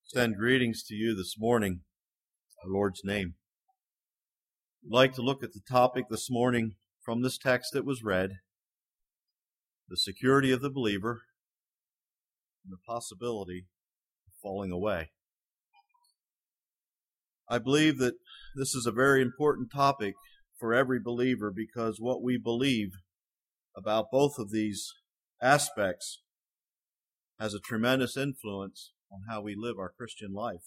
Send greetings to you this morning, in our Lord's name. I'd like to look at the topic this morning from this text that was read, the security of the believer and the possibility of falling away. I believe that this is a very important topic for every believer because what we believe about both of these aspects has a tremendous influence on how we live our Christian life.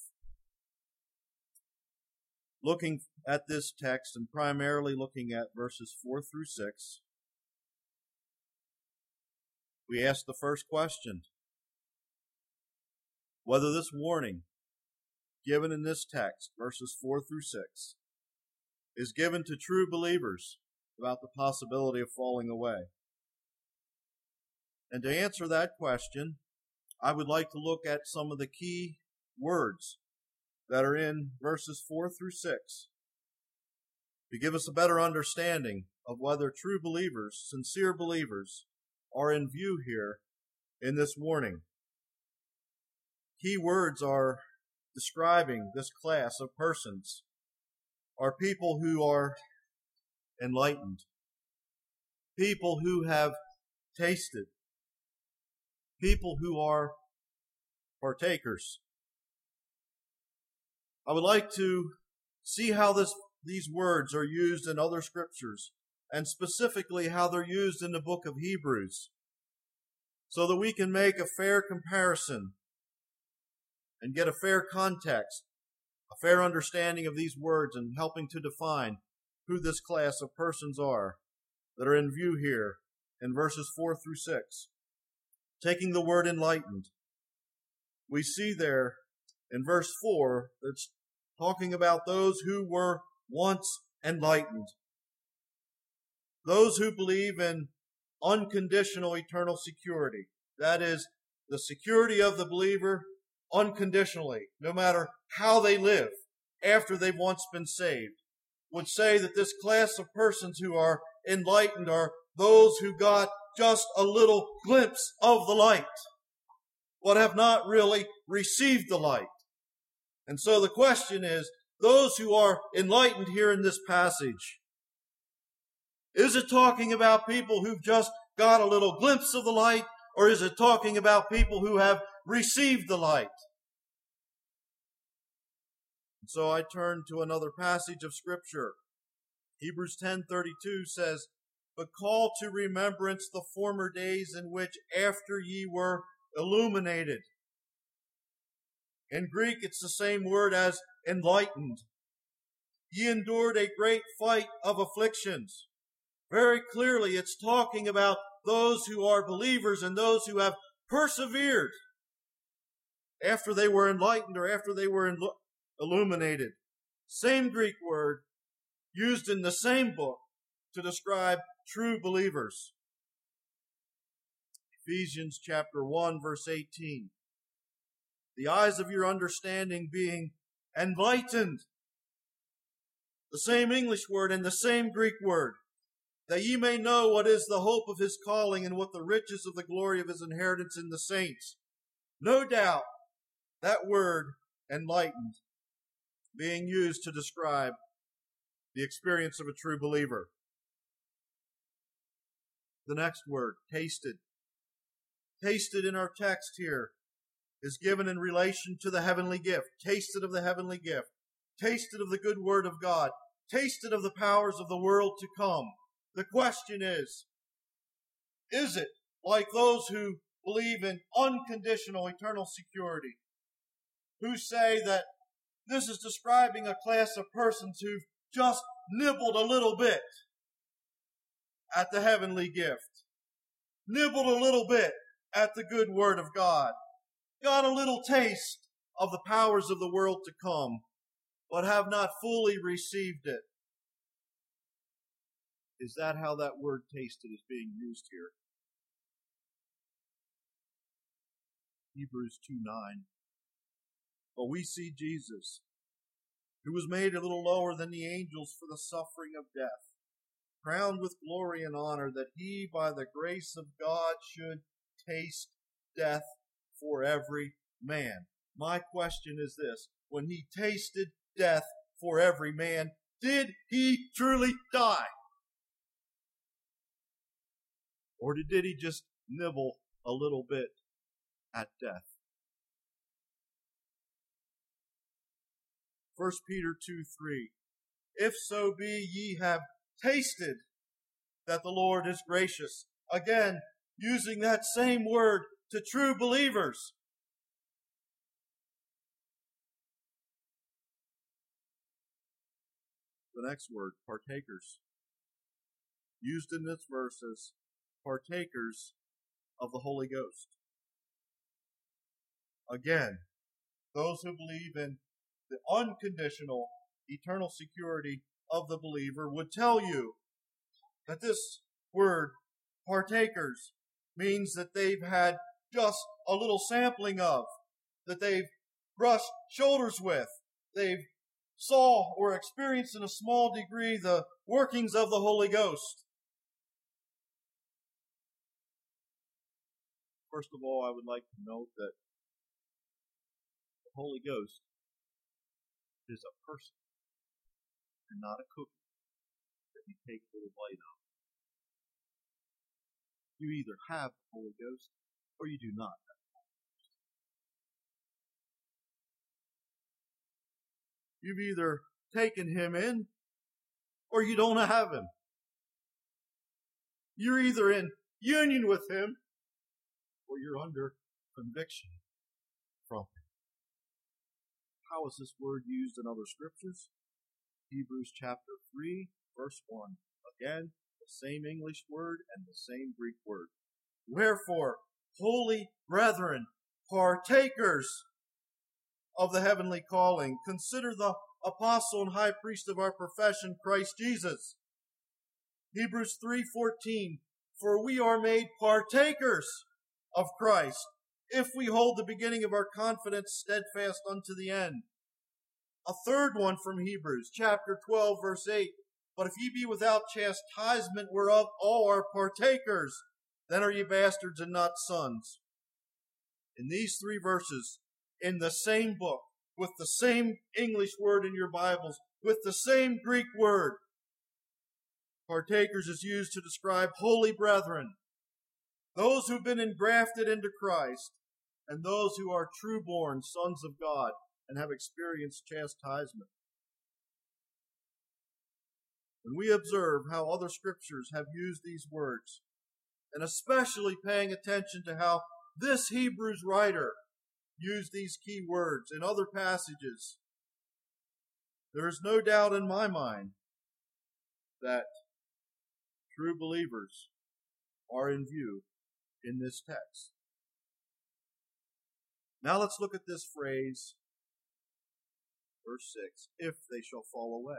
Looking at this text and primarily looking at verses 4 through 6, we ask the first question, whether this warning given in this text, verses 4 through 6, is given to true believers about the possibility of falling away. And to answer that question, I would like to look at some of the key words that are in verses 4 through 6 to give us a better understanding of whether true believers, sincere believers, are in view here in this warning. Key words are describing this class of persons are people who are enlightened, people who have tasted, people who are partakers. I would like to see how these words are used in other scriptures, and specifically how they're used in the book of Hebrews, so that we can make a fair comparison and get a fair context, a fair understanding of these words, and helping to define who this class of persons are that are in view here in verses 4 through 6. Taking the word enlightened, we see there in verse 4 that's talking about those who were once enlightened. Those who believe in unconditional eternal security. That is, the security of the believer unconditionally, no matter how they live after they've once been saved, would say that this class of persons who are enlightened are those who got just a little glimpse of the light, but have not really received the light. And so the question is, those who are enlightened here in this passage, is it talking about people who've just got a little glimpse of the light, or is it talking about people who have received the light? And so I turn to another passage of Scripture. Hebrews 10:32 says, "But call to remembrance the former days in which after ye were illuminated." In Greek, it's the same word as enlightened. Ye endured a great fight of afflictions. Very clearly, it's talking about those who are believers and those who have persevered after they were enlightened or after they were illuminated. Same Greek word used in the same book to describe true believers. Ephesians chapter 1, verse 18. The eyes of your understanding being enlightened. The same English word and the same Greek word. That ye may know what is the hope of his calling and what the riches of the glory of his inheritance in the saints. No doubt that word, enlightened, being used to describe the experience of a true believer. The next word, tasted. Tasted in our text here is given in relation to the heavenly gift. Tasted of the heavenly gift. Tasted of the good word of God. Tasted of the powers of the world to come. The question is it like those who believe in unconditional eternal security, who say that this is describing a class of persons who've just nibbled a little bit at the heavenly gift, nibbled a little bit at the good word of God, got a little taste of the powers of the world to come, but have not fully received it? Is that how that word tasted is being used here? Hebrews 2:9. But we see Jesus, who was made a little lower than the angels for the suffering of death, crowned with glory and honor, that he, by the grace of God, should taste death for every man. My question is this: when he tasted death for every man, did he truly die? Or did he just nibble a little bit at death? 1 Peter 2:3. If so be ye have tasted that the Lord is gracious. Again, using that same word to true believers. The next word, partakers. Used in this verse as partakers of the Holy Ghost. Again, those who believe in the unconditional eternal security of the believer would tell you that this word, partakers, means that they've had just a little sampling of, that they've brushed shoulders with, they've saw or experienced in a small degree the workings of the Holy Ghost. First of all, I would like to note that the Holy Ghost is a person and not a cookie that you take a little bite of. You either have the Holy Ghost or you do not have the Holy Ghost. You've either taken him in or you don't have him. You're either in union with him or you're under conviction from him. How is this word used in other scriptures? Hebrews chapter 3, verse 1. Again, the same English word and the same Greek word. Wherefore, holy brethren, partakers of the heavenly calling, consider the apostle and high priest of our profession, Christ Jesus. Hebrews 3:14. For we are made partakers of Christ, if we hold the beginning of our confidence steadfast unto the end. A third one from Hebrews, chapter 12, verse 8. But if ye be without chastisement, whereof all are partakers, then are ye bastards and not sons. In these three verses, in the same book, with the same English word in your Bibles, with the same Greek word, partakers is used to describe holy brethren, those who've been engrafted into Christ, and those who are true-born sons of God and have experienced chastisement. When we observe how other scriptures have used these words, and especially paying attention to how this Hebrews writer used these key words in other passages, there is no doubt in my mind that true believers are in view in this text. Now let's look at this phrase, verse 6, if they shall fall away.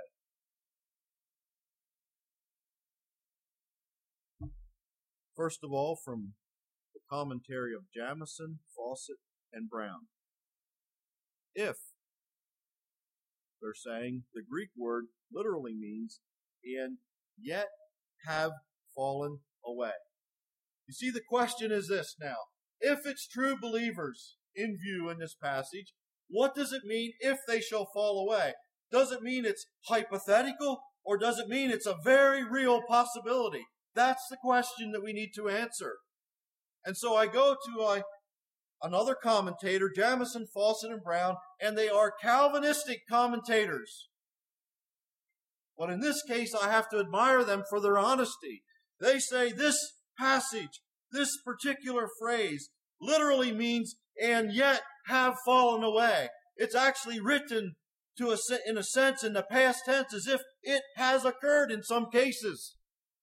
First of all, from the commentary of Jamieson, Fawcett, and Brown. If, they're saying, the Greek word literally means, and yet have fallen away. You see, the question is this now. If it's true believers in view in this passage, what does it mean if they shall fall away? Does it mean it's hypothetical, or does it mean it's a very real possibility? That's the question that we need to answer. And so I go to another commentator, Jamieson, Fawcett, and Brown, and they are Calvinistic commentators. But in this case, I have to admire them for their honesty. They say this passage, this particular phrase, literally means, and yet have fallen away. It's actually written in a sense in the past tense as if it has occurred in some cases.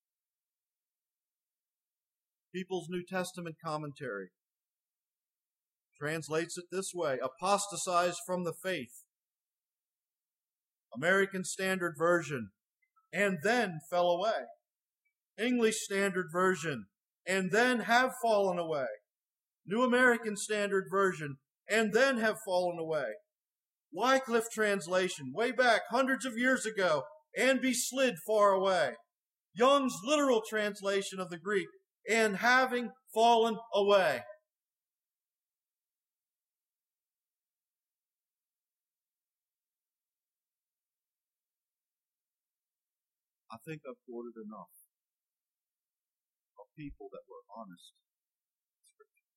People's New Testament Commentary translates it this way: apostatized from the faith. American Standard Version, and then fell away. English Standard Version, and then have fallen away. New American Standard Version, and then have fallen away. Wycliffe translation, way back hundreds of years ago, and be slid far away. Young's literal translation of the Greek, and having fallen away. I think I've quoted enough of people that were honest in Scripture.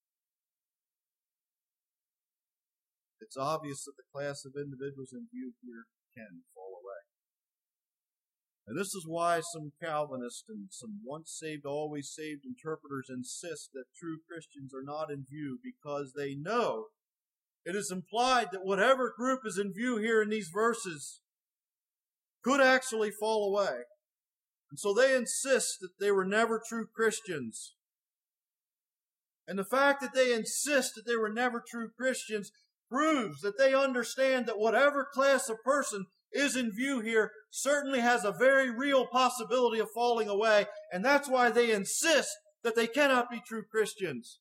It's obvious that the class of individuals in view here can fall away. And this is why some Calvinists and some once saved, always saved interpreters insist that true Christians are not in view, because they know it is implied that whatever group is in view here in these verses could actually fall away. And so they insist that they were never true Christians. And the fact that they insist that they were never true Christians proves that they understand that whatever class of person is in view here certainly has a very real possibility of falling away. And that's why they insist that they cannot be true Christians.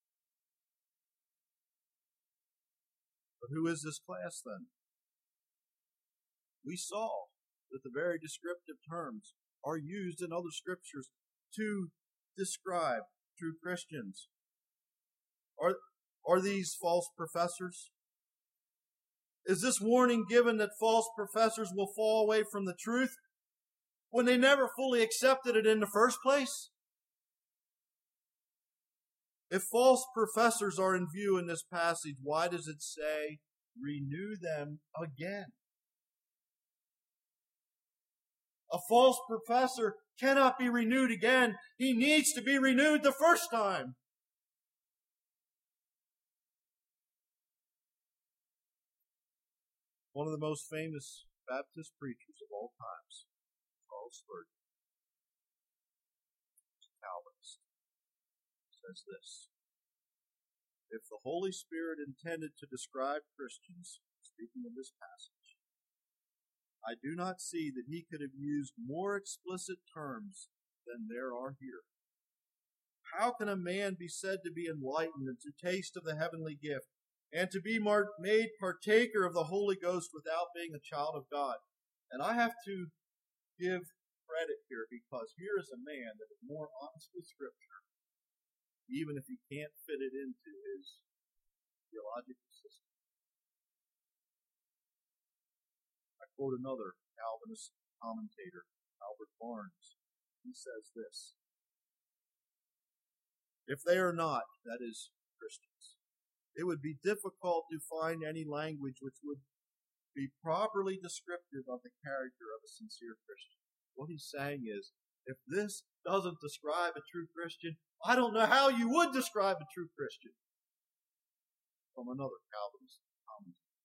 But who is this class then? We saw that the very descriptive terms are used in other scriptures to describe true Christians. Are these false professors? Is this warning given that false professors will fall away from the truth when they never fully accepted it in the first place? If false professors are in view in this passage, why does it say, renew them again? A false professor cannot be renewed again. He needs to be renewed the first time. One of the most famous Baptist preachers of all times, Charles Spurgeon, Calvinist, says this: if the Holy Spirit intended to describe Christians, speaking of this passage, I do not see that he could have used more explicit terms than there are here. How can a man be said to be enlightened and to taste of the heavenly gift, and to be made partaker of the Holy Ghost without being a child of God? And I have to give credit here, because here is a man that is more honest with Scripture, even if he can't fit it into his theological system. I quote another Calvinist commentator, Albert Barnes. He says this: if they are not, that is, Christians, it would be difficult to find any language which would be properly descriptive of the character of a sincere Christian. What he's saying is, if this doesn't describe a true Christian, I don't know how you would describe a true Christian. From another Calvinist commentator.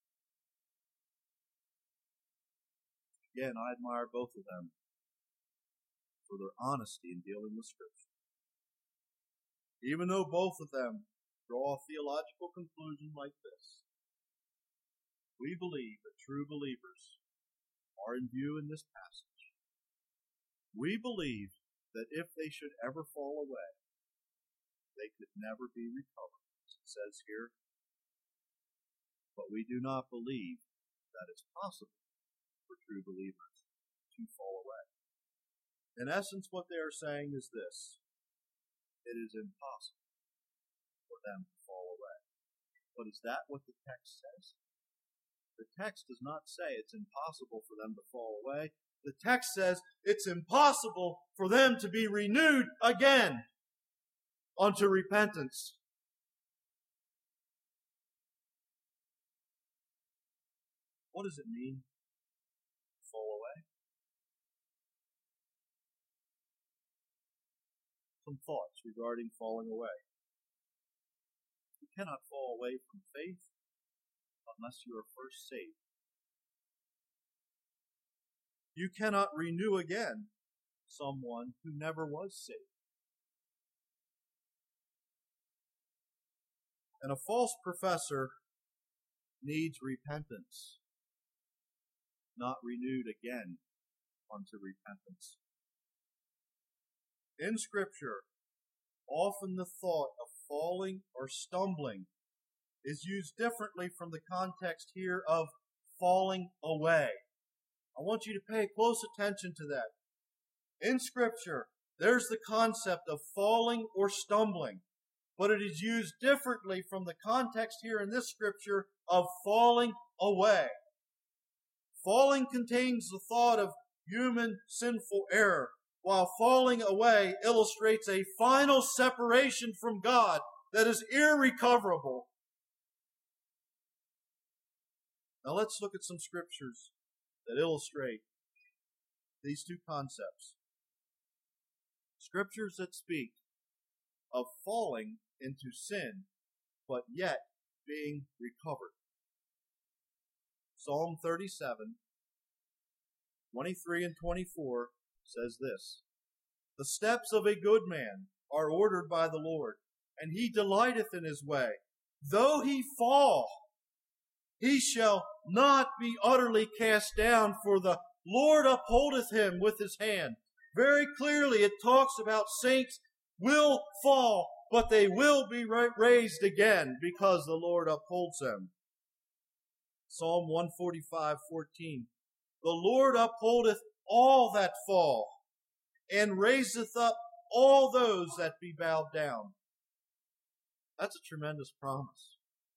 Again, I admire both of them for their honesty in dealing with Scripture. Even though both of them draw a theological conclusion like this, we believe that true believers are in view in this passage. We believe that if they should ever fall away, they could never be recovered, as it says here. But we do not believe that it's possible for true believers to fall away. In essence, what they are saying is this: it is impossible for them to fall away. But is that what the text says? The text does not say it's impossible for them to fall away. The text says it's impossible for them to be renewed again unto repentance. What does it mean to fall away? Some thoughts regarding falling away. You cannot fall away from faith unless you are first saved. You cannot renew again someone who never was saved. And a false professor needs repentance, not renewed again unto repentance. In Scripture, often the thought of falling or stumbling is used differently from the context here of falling away. I want you to pay close attention to that. In Scripture, there's the concept of falling or stumbling, but it is used differently from the context here in this Scripture of falling away. Falling contains the thought of human sinful error, while falling away illustrates a final separation from God that is irrecoverable. Now let's look at some scriptures that illustrate these two concepts. Scriptures that speak of falling into sin, but yet being recovered. Psalm 37, 23 and 24 says this: "The steps of a good man are ordered by the Lord, and he delighteth in his way. Though he fall, he shall not be utterly cast down, for the Lord upholdeth him with his hand." Very clearly it talks about saints will fall, but they will be raised again because the Lord upholds them. Psalm 145:14. "The Lord upholdeth all that fall, and raiseth up all those that be bowed down." That's a tremendous promise.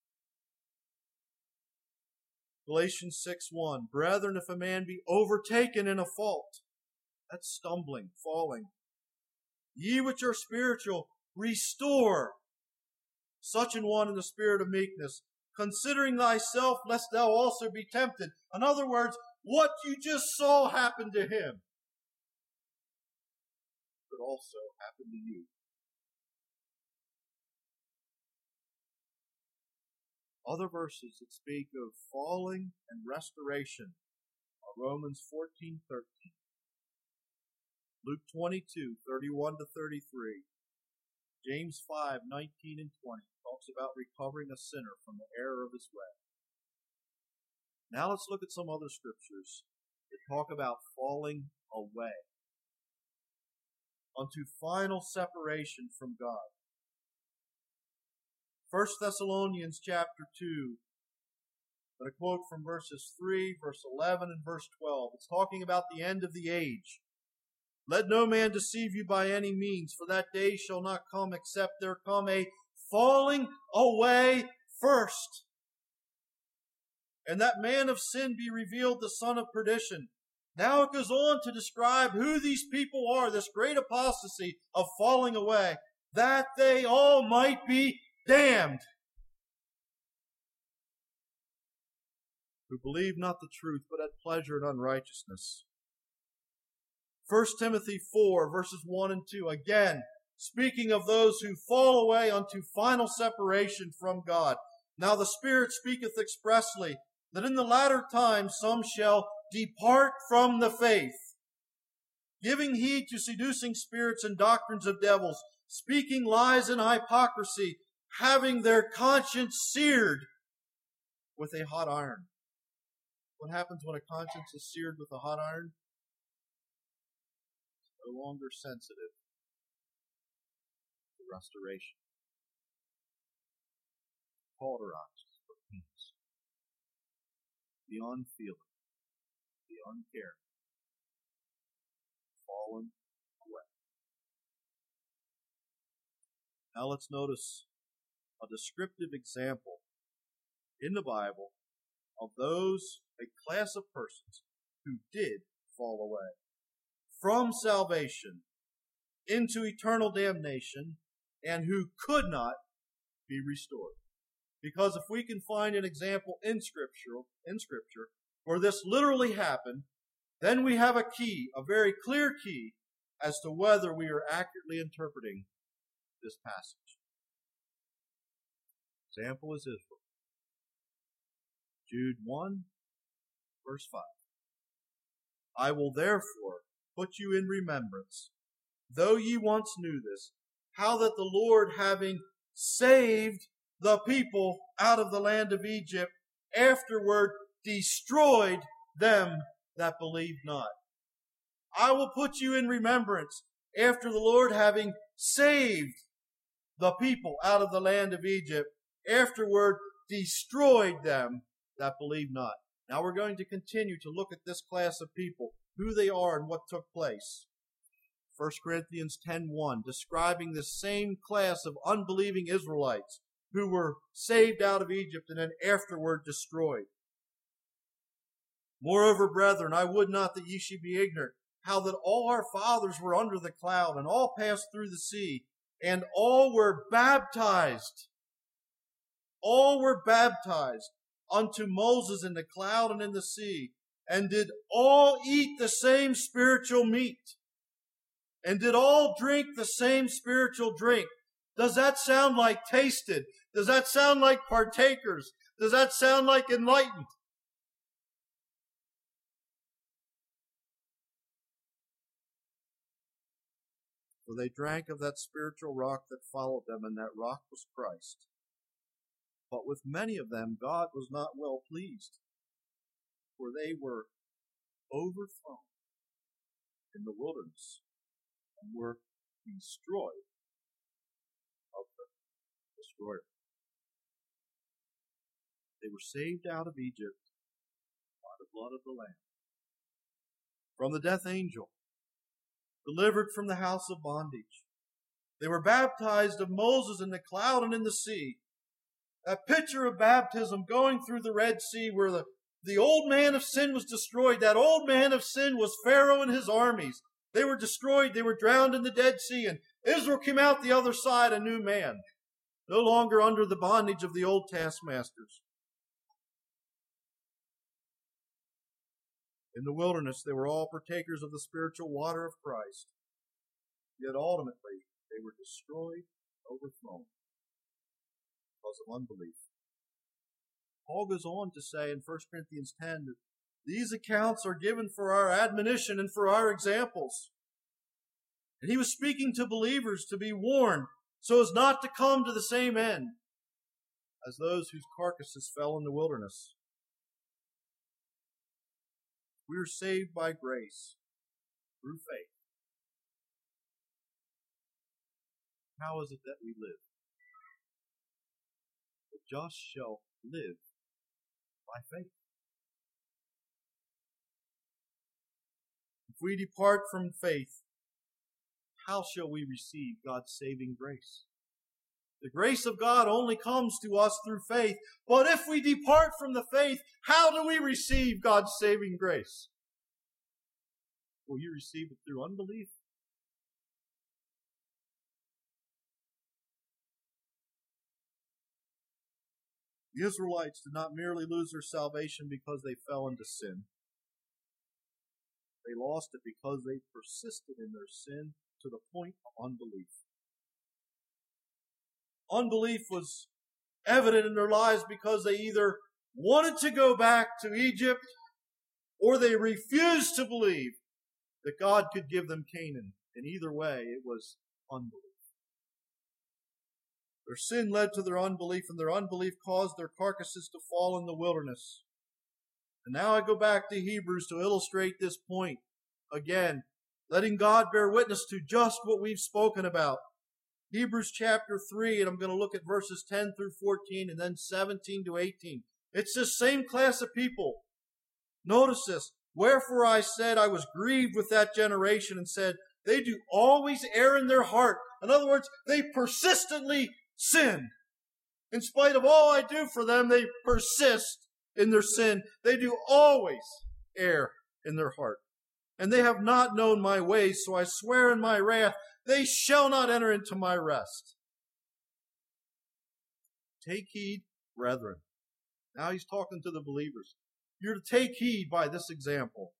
Galatians 6:1. "Brethren, if a man be overtaken in a fault," that's stumbling, falling, "ye which are spiritual, restore such an one in the spirit of meekness, considering thyself, lest thou also be tempted." In other words, what you just saw happen to him could also happen to you. Other verses that speak of falling and restoration are Romans 14:13, Luke 22:31-33, James 5:19 and 20 talks about recovering a sinner from the error of his way. Now let's look at some other scriptures that talk about falling away unto final separation from God. 1 Thessalonians chapter 2. I'm going to quote from verses 3, verse 11, and verse 12. It's talking about the end of the age. "Let no man deceive you by any means, for that day shall not come except there come a falling away first, and that man of sin be revealed, the son of perdition." Now it goes on to describe who these people are, this great apostasy of falling away, "that they all might be damned, who believe not the truth, but had pleasure in unrighteousness." 1 Timothy 4, verses 1 and 2, again, speaking of those who fall away unto final separation from God. "Now the Spirit speaketh expressly, that in the latter times some shall depart from the faith, giving heed to seducing spirits and doctrines of devils, speaking lies and hypocrisy, having their conscience seared with a hot iron." What happens when a conscience is seared with a hot iron? It's no longer sensitive to restoration. Cauterized for peace. Beyond feeling, beyond caring, fallen away. Now let's notice a descriptive example in the Bible of those, a class of persons who did fall away from salvation into eternal damnation and who could not be restored. Because if we can find an example in Scripture where this literally happened, then we have a key, a very clear key, as to whether we are accurately interpreting this passage. Example is Israel. Jude 1, verse 5. "I will therefore put you in remembrance, though ye once knew this, how that the Lord, having saved the people out of the land of Egypt, afterward destroyed them that believed not." I will put you in remembrance after the Lord, having saved the people out of the land of Egypt, afterward destroyed them that believed not. Now we're going to continue to look at this class of people, who they are and what took place. 1 Corinthians 10:1, describing the same class of unbelieving Israelites who were saved out of Egypt and then afterward destroyed. Moreover, brethren, I would not that ye should be ignorant, how that all our fathers were under the cloud, and all passed through the sea, and all were baptized. All were baptized unto Moses in the cloud and in the sea, and did all eat the same spiritual meat, and did all drink the same spiritual drink. Does that sound like tasted? Does that sound like partakers? Does that sound like enlightened? For they drank of that spiritual rock that followed them, and that rock was Christ. But with many of them God was not well pleased, for they were overthrown in the wilderness, and were destroyed of the destroyer. They were saved out of Egypt by the blood of the Lamb, from the death angel, delivered from the house of bondage. They were baptized of Moses in the cloud and in the sea. That picture of baptism going through the Red Sea, where the old man of sin was destroyed. That old man of sin was Pharaoh and his armies. They were destroyed. They were drowned in the Dead Sea. And Israel came out the other side a new man, no longer under the bondage of the old taskmasters. In the wilderness, they were all partakers of the spiritual water of Christ. Yet ultimately, they were destroyed, overthrown, because of unbelief. Paul goes on to say in 1 Corinthians 10 that these accounts are given for our admonition and for our examples. And he was speaking to believers to be warned so as not to come to the same end as those whose carcasses fell in the wilderness. We are saved by grace through faith. How is it that we live? The just shall live by faith. If we depart from faith, how shall we receive God's saving grace? The grace of God only comes to us through faith. But if we depart from the faith, how do we receive God's saving grace? Will you receive it through unbelief? The Israelites did not merely lose their salvation because they fell into sin. They lost it because they persisted in their sin to the point of unbelief. Unbelief was evident in their lives because they either wanted to go back to Egypt or they refused to believe that God could give them Canaan. In either way, it was unbelief. Their sin led to their unbelief, and their unbelief caused their carcasses to fall in the wilderness. And now I go back to Hebrews to illustrate this point again, letting God bear witness to just what we've spoken about. Hebrews chapter 3, and I'm going to look at verses 10 through 14 and then 17 to 18. It's this same class of people. Notice this. Wherefore I said I was grieved with that generation, and said, they do always err in their heart. In other words, they persistently sin. In spite of all I do for them, they persist in their sin. They do always err in their heart. And they have not known my ways, so I swear in my wrath, they shall not enter into my rest. Take heed, brethren. Now he's talking to the believers. You're to take heed by this example,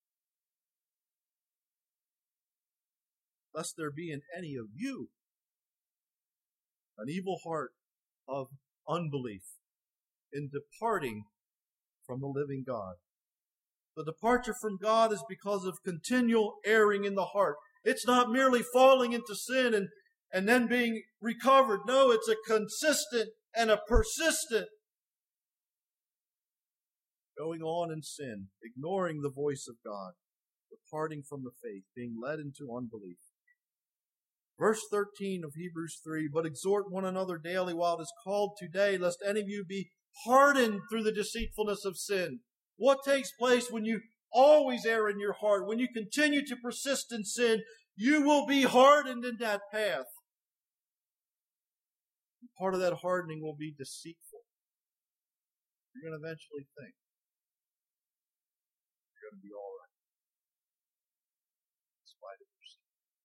lest there be in any of you an evil heart of unbelief in departing from the living God. The departure from God is because of continual erring in the heart. It's not merely falling into sin and then being recovered. No, it's a consistent and a persistent going on in sin, ignoring the voice of God, departing from the faith, being led into unbelief. Verse 13 of Hebrews 3, but exhort one another daily while it is called today, lest any of you be hardened through the deceitfulness of sin. What takes place when you always err in your heart? When you continue to persist in sin, you will be hardened in that path. And part of that hardening will be deceitful. You're going to eventually think going to be all right. In spite of their sin.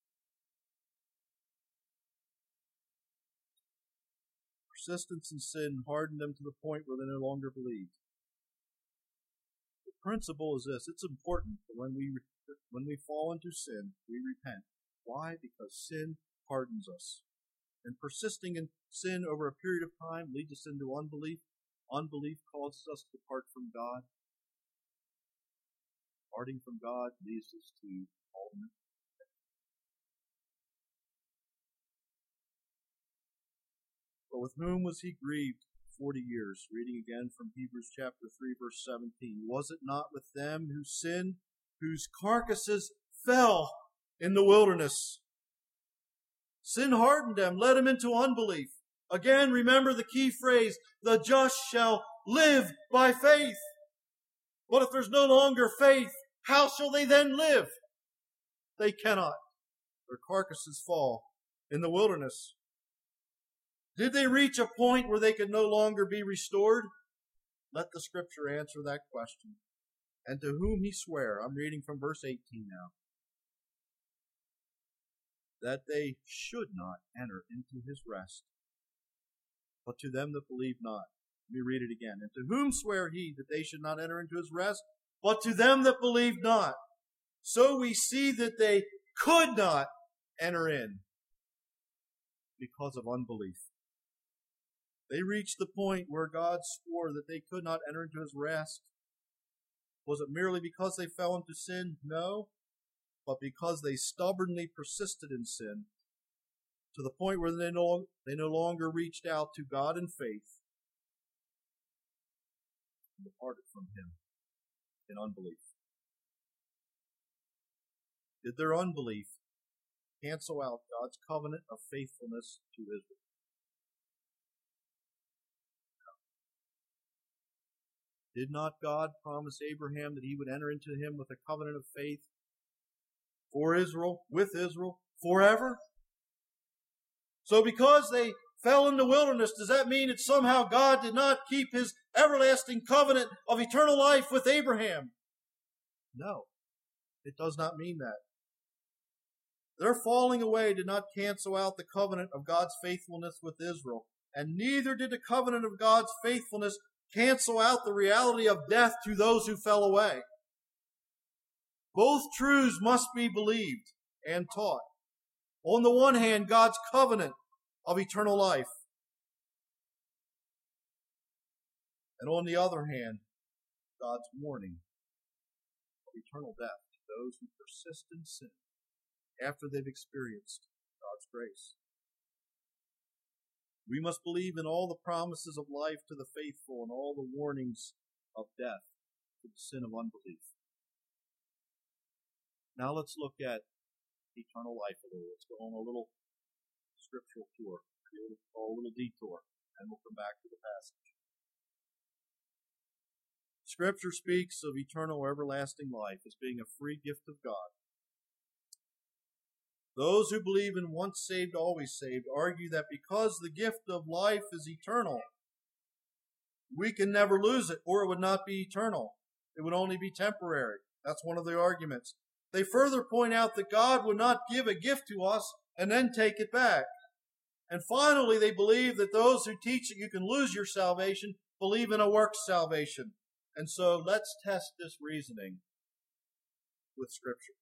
Persistence in sin hardened them to the point where they no longer believed. The principle is this. It's important that when we fall into sin, we repent. Why? Because sin hardens us. And persisting in sin over a period of time leads us into unbelief. Unbelief causes us to depart from God. Departing from God leads us to ultimate death. But with whom was he grieved 40 years? Reading again from Hebrews chapter 3, verse 17. Was it not with them who sinned, whose carcasses fell in the wilderness? Sin hardened them, led them into unbelief. Again, remember the key phrase, the just shall live by faith. But if there's no longer faith, how shall they then live? They cannot. Their carcasses fall in the wilderness. Did they reach a point where they could no longer be restored? Let the Scripture answer that question. And to whom he sware, I'm reading from verse 18 now, that they should not enter into his rest, but to them that believe not. Let me read it again. And to whom sware he that they should not enter into his rest, but to them that believe not? So we see that they could not enter in because of unbelief. They reached the point where God swore that they could not enter into his rest. Was it merely because they fell into sin? No. But because they stubbornly persisted in sin, to the point where they no longer reached out to God in faith and departed from him in unbelief. Did their unbelief cancel out God's covenant of faithfulness to Israel? No. Did not God promise Abraham that he would enter into him with a covenant of faith for Israel, with Israel, forever? So because they fell in the wilderness, does that mean that somehow God did not keep his everlasting covenant of eternal life with Abraham? No, it does not mean that. Their falling away did not cancel out the covenant of God's faithfulness with Israel, and neither did the covenant of God's faithfulness cancel out the reality of death to those who fell away. Both truths must be believed and taught. On the one hand, God's covenant of eternal life. And on the other hand, God's warning of eternal death to those who persist in sin after they've experienced God's grace. We must believe in all the promises of life to the faithful and all the warnings of death to the sin of unbelief. Now let's look at eternal life a little. Let's go on a little scriptural tour, a little detour, and we'll come back to the passage. Scripture speaks of eternal or everlasting life as being a free gift of God. Those who believe in once saved, always saved argue that because the gift of life is eternal, we can never lose it, or it would not be eternal. It would only be temporary. That's one of the arguments. They further point out that God would not give a gift to us and then take it back. And finally, they believe that those who teach that you can lose your salvation believe in a works salvation. And so let's test this reasoning with Scripture.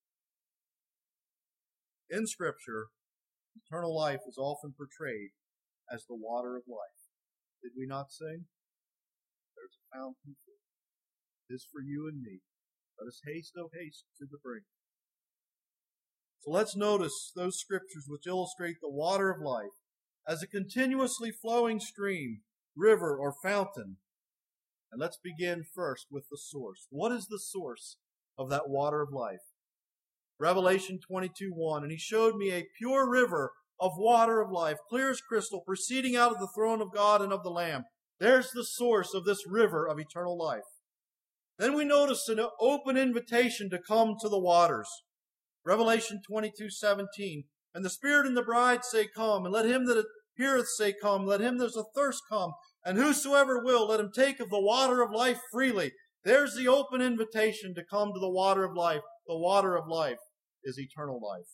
In Scripture, eternal life is often portrayed as the water of life. Did we not sing? There's a fountain for it. It is for you and me. Let us haste, oh haste, to the brink. So let's notice those scriptures which illustrate the water of life as a continuously flowing stream, river, or fountain. And let's begin first with the source. What is the source of that water of life? Revelation 22:1, and he showed me a pure river of water of life, clear as crystal, proceeding out of the throne of God and of the Lamb. There's the source of this river of eternal life. Then we notice an open invitation to come to the waters. Revelation 22:17, and the Spirit and the bride say, come, and let him that heareth say, come, let him that is athirst come, and whosoever will, let him take of the water of life freely. There's the open invitation to come to the water of life. The water of life is eternal life.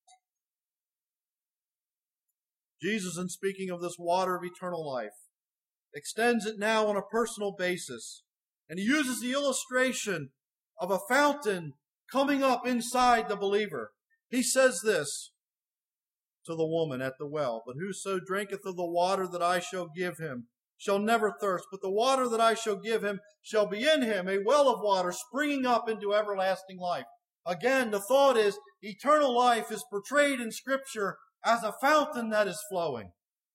Jesus, in speaking of this water of eternal life, extends it now on a personal basis. And he uses the illustration of a fountain coming up inside the believer. He says this to the woman at the well, "But whoso drinketh of the water that I shall give him shall never thirst, but the water that I shall give him shall be in him a well of water springing up into everlasting life." Again, the thought is eternal life is portrayed in Scripture as a fountain that is flowing.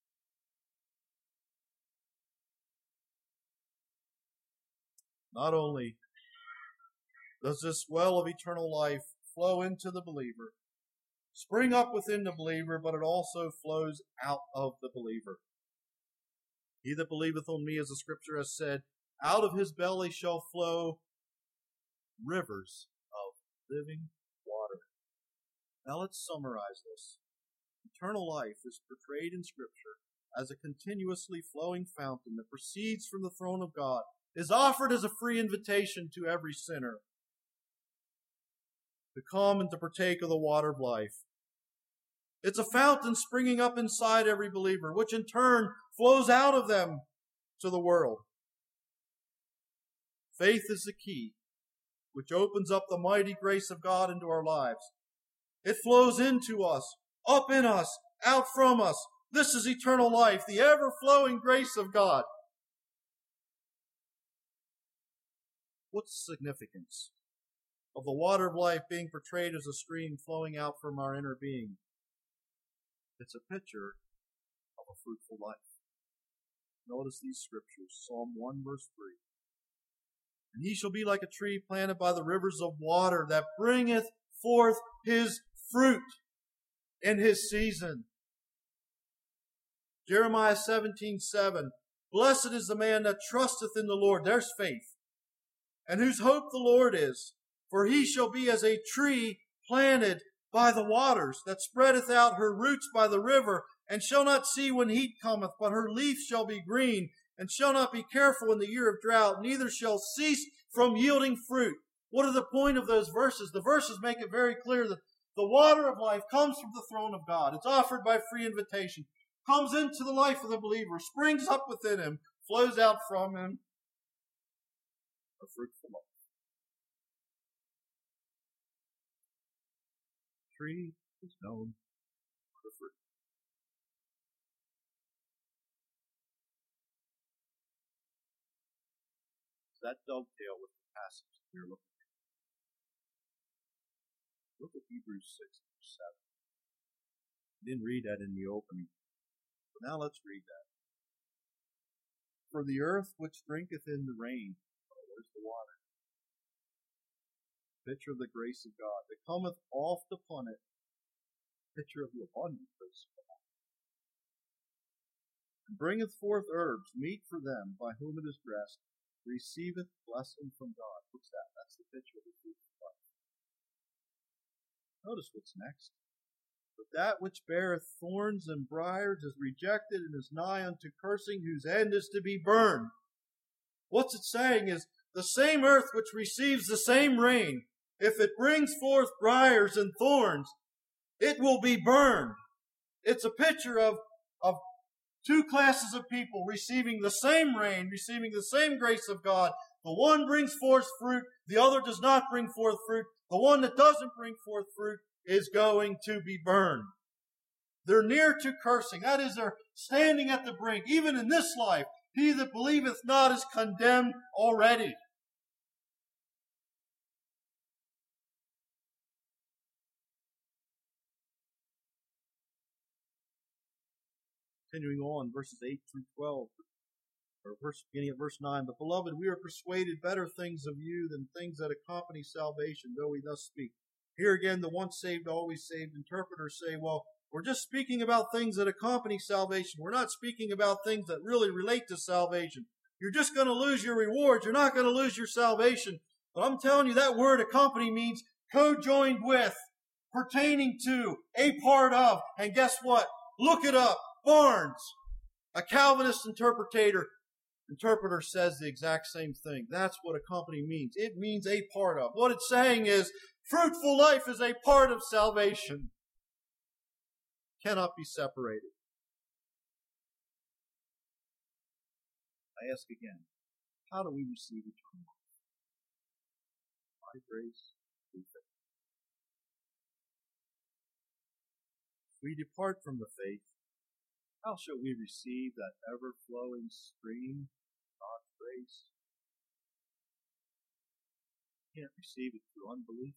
Not only does this well of eternal life flow into the believer, spring up within the believer, but it also flows out of the believer. He that believeth on me, as the Scripture has said, out of his belly shall flow rivers of living water. Now let's summarize this. Eternal life is portrayed in Scripture as a continuously flowing fountain that proceeds from the throne of God, is offered as a free invitation to every sinner to come and to partake of the water of life. It's a fountain springing up inside every believer, which in turn flows out of them to the world. Faith is the key, which opens up the mighty grace of God into our lives. It flows into us, up in us, out from us. This is eternal life, the ever-flowing grace of God. What's the significance of the water of life being portrayed as a stream flowing out from our inner being? It's a picture of a fruitful life. Notice these scriptures, Psalm 1 verse 3. "And he shall be like a tree planted by the rivers of water that bringeth forth his fruit in his season." Jeremiah 17:7. "Blessed is the man that trusteth in the Lord," there's faith, "and whose hope the Lord is. For he shall be as a tree planted by the waters, that spreadeth out her roots by the river, and shall not see when heat cometh, but her leaf shall be green, and shall not be careful in the year of drought, neither shall cease from yielding fruit." What are the point of those verses? The verses make it very clear that the water of life comes from the throne of God. It's offered by free invitation, comes into the life of the believer, springs up within him, flows out from him. A fruitful life. The tree is known for the fruit. Does that dovetail with the passage that we're looking at? Look at Hebrews 6 verse 7. I didn't read that in the opening. But now let's read that. "For the earth which drinketh in the rain," there's the water, picture of the grace of God, "that cometh oft upon it," picture of the abundant grace of God, "and bringeth forth herbs, meet for them by whom it is dressed, receiveth blessing from God." What's that? That's the picture of the fruitful life. Notice what's next. "But that which beareth thorns and briars is rejected and is nigh unto cursing, whose end is to be burned." What's it saying is the same earth which receives the same rain, if it brings forth briars and thorns, it will be burned. It's a picture of two classes of people receiving the same rain, receiving the same grace of God. The one brings forth fruit, the other does not bring forth fruit. The one that doesn't bring forth fruit is going to be burned. They're near to cursing. That is, they're standing at the brink. Even in this life, he that believeth not is condemned already. Continuing on, verses 8 through 12, or beginning at verse 9. "But beloved, we are persuaded better things of you than things that accompany salvation, though we thus speak." Here again, the once saved, always saved interpreters say, well, we're just speaking about things that accompany salvation. We're not speaking about things that really relate to salvation. You're just going to lose your rewards. You're not going to lose your salvation. But I'm telling you, that word accompany means co-joined with, pertaining to, a part of. And guess what? Look it up. Barnes, a Calvinist interpretator, Interpreter says the exact same thing. That's what accompany means. It means a part of. What it's saying is, fruitful life is a part of salvation. Cannot be separated. I ask again, how do we receive eternal life? By grace, through faith. If we depart from the faith, how shall we receive that ever-flowing stream of God's grace? We can't receive it through unbelief.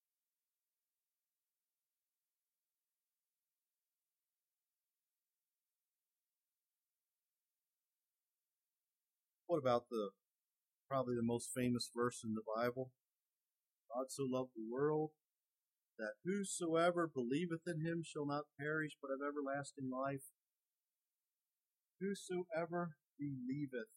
What about probably the most famous verse in the Bible? God so loved the world that whosoever believeth in him shall not perish but have everlasting life. Whosoever believeth,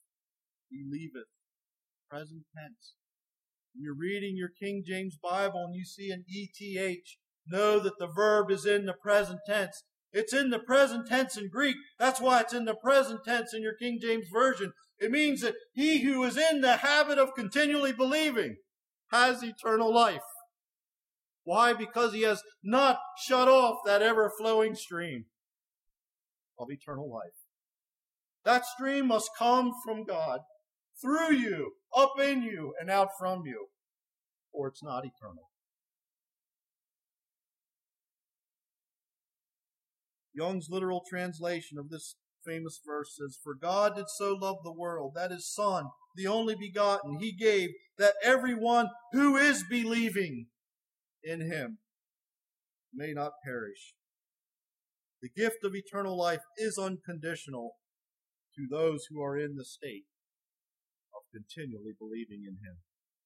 present tense. When you're reading your King James Bible and you see an ETH, know that the verb is in the present tense. It's in the present tense in Greek. That's why it's in the present tense in your King James Version. It means that he who is in the habit of continually believing has eternal life. Why? Because he has not shut off that ever-flowing stream of eternal life. That stream must come from God, through you, up in you, and out from you, or it's not eternal. Young's literal translation of this famous verse says, "For God did so love the world, that his Son, the only begotten, he gave, that everyone who is believing in him may not perish." The gift of eternal life is unconditional to those who are in the state of continually believing in him.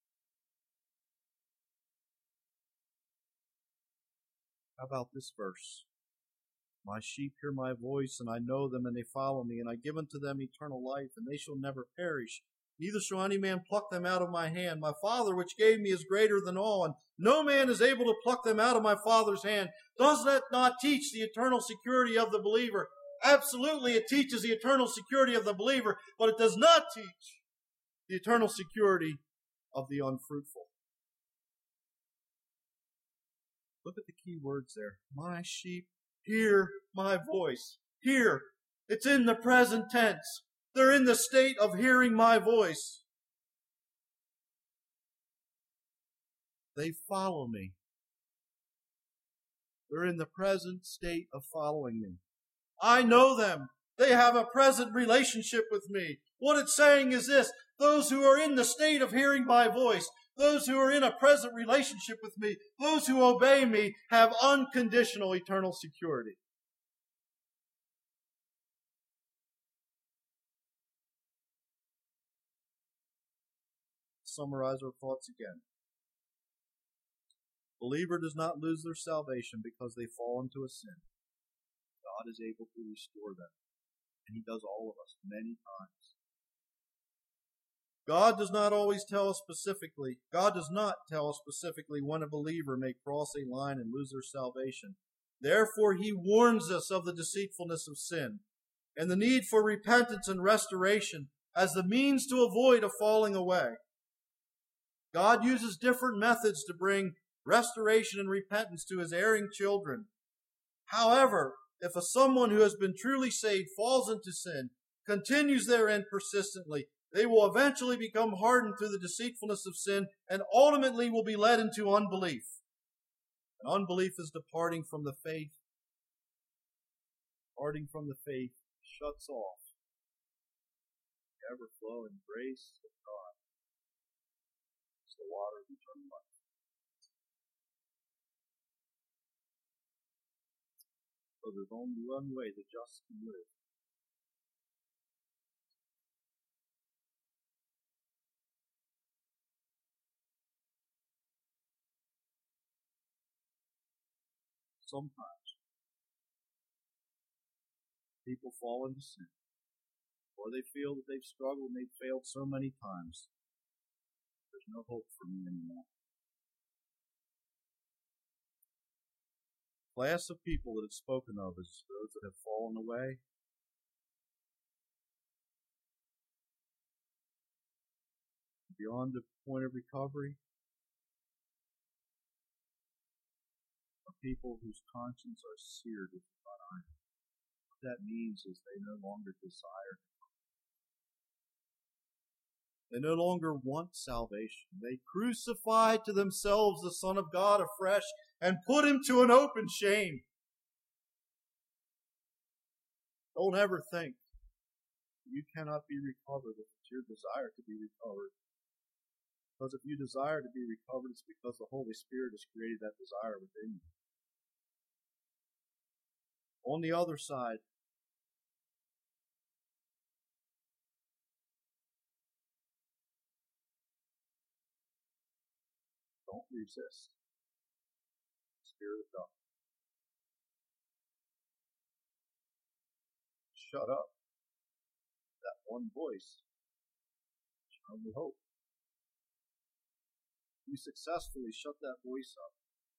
How about this verse? "My sheep hear my voice, and I know them, and they follow me, and I give unto them eternal life, and they shall never perish. Neither shall any man pluck them out of my hand. My Father which gave me is greater than all, and no man is able to pluck them out of my Father's hand." Does that not teach the eternal security of the believer? Absolutely, it teaches the eternal security of the believer, but it does not teach the eternal security of the unfruitful. Look at the key words there. My sheep hear my voice. Hear. It's in the present tense. They're in the state of hearing my voice. They follow me. They're in the present state of following me. I know them. They have a present relationship with me. What it's saying is this: those who are in the state of hearing my voice, those who are in a present relationship with me, those who obey me, have unconditional eternal security. Summarize our thoughts again. Believer does not lose their salvation because they fall into a sin. God is able to restore them, and he does all of us many times. God does not tell us specifically when a believer may cross a line and lose their salvation. Therefore, he warns us of the deceitfulness of sin and the need for repentance and restoration as the means to avoid a falling away. God uses different methods to bring restoration and repentance to his erring children. However, if someone who has been truly saved falls into sin, continues therein persistently, they will eventually become hardened through the deceitfulness of sin and ultimately will be led into unbelief. And unbelief is departing from the faith. Departing from the faith shuts off the ever-flowing grace of God. It's the water of eternal life. So there's only one way the just can live. Sometimes people fall into sin, or they feel that they've struggled and they've failed so many times. There's no hope for me anymore. The class of people that it's spoken of is those that have fallen away. beyond the point of recovery are people whose conscience are seared with hot iron. What that means is they no longer desire. They no longer want salvation. They crucify to themselves the Son of God afresh and put him to an open shame. Don't ever think you cannot be recovered if it's your desire to be recovered. Because if you desire to be recovered, it's because the Holy Spirit has created that desire within you. On the other side, don't resist the Spirit of God. Shut up that one voice, which only hope. You successfully shut that voice up.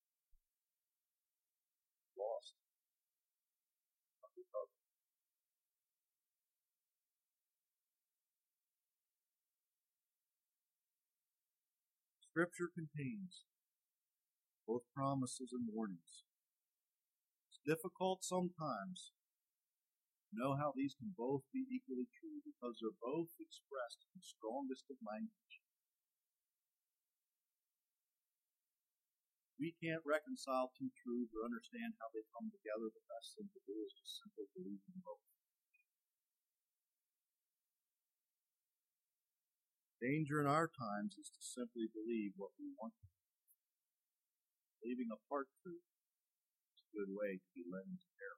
Lost. Unrecovered. Scripture contains both promises and warnings. It's difficult sometimes to know how these can both be equally true because they're both expressed in the strongest of language. We can't reconcile two truths or understand how they come together. The best thing to do is just simply believe in both. Danger in our times is to simply believe what we want to. Believing a part truth is a good way to be led into error.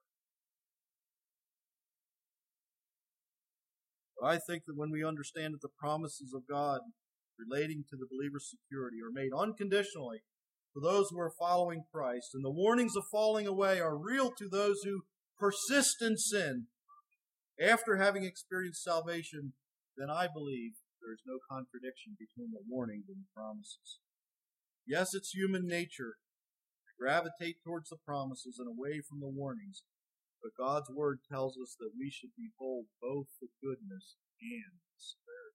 But I think that when we understand that the promises of God relating to the believer's security are made unconditionally for those who are following Christ, and the warnings of falling away are real to those who persist in sin after having experienced salvation, then I believe there is no contradiction between the warnings and the promises. Yes, it's human nature to gravitate towards the promises and away from the warnings, but God's Word tells us that we should behold both the goodness and the severity.